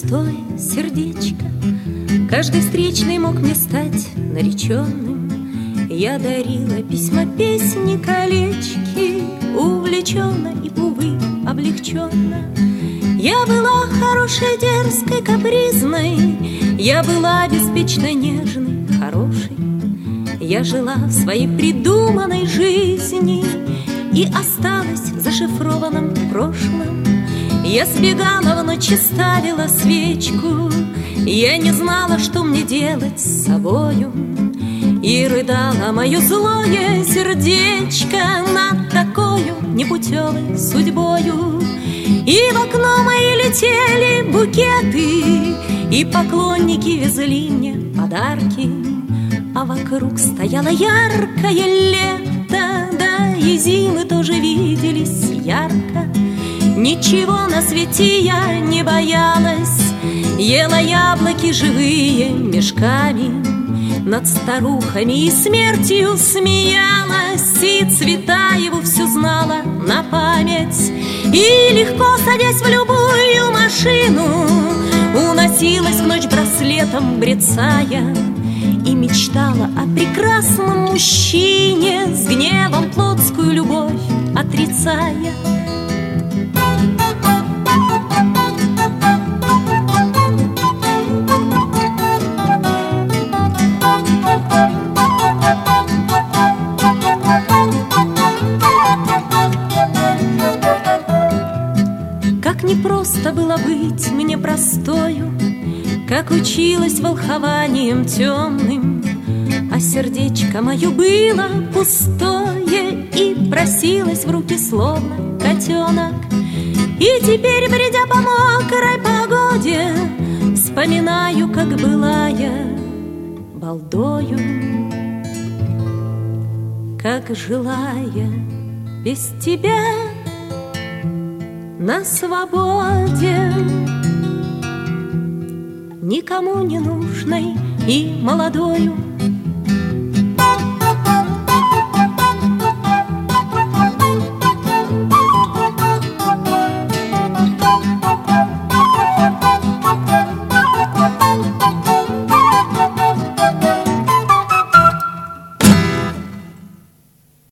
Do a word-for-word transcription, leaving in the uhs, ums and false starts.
простое сердечко. Каждый встречный мог мне стать нареченным. Я дарила письма, песни, колечки, увлеченно и, увы, облегченно. Я была хорошей, дерзкой, капризной. Я была беспечно нежной, хорошей. Я жила в своей придуманной жизни и осталась в зашифрованном прошлом. Я сбегала в ночь и ставила свечку. Я не знала, что мне делать с собою. И рыдала мое злое сердечко над такою непутевой судьбою. И в окно мои летели букеты, и поклонники везли мне подарки. А вокруг стояло яркое лето, да и зимы тоже виделись ярко. Ничего на свете я не боялась, ела яблоки живые мешками, над старухами и смертью смеялась, и цвета его всю знала на память. И легко садясь в любую машину, уносилась в ночь браслетом брецая, и мечтала о прекрасном мужчине, с гневом плотскую любовь отрицая. Как непросто было быть мне простою, как училась волхованием темным, а сердечко мое было пустое и просилось в руки словно котенок. И теперь, бредя по мокрой погоде, вспоминаю, как была я балдою, как жила я без тебя на свободе, никому не нужной и молодою.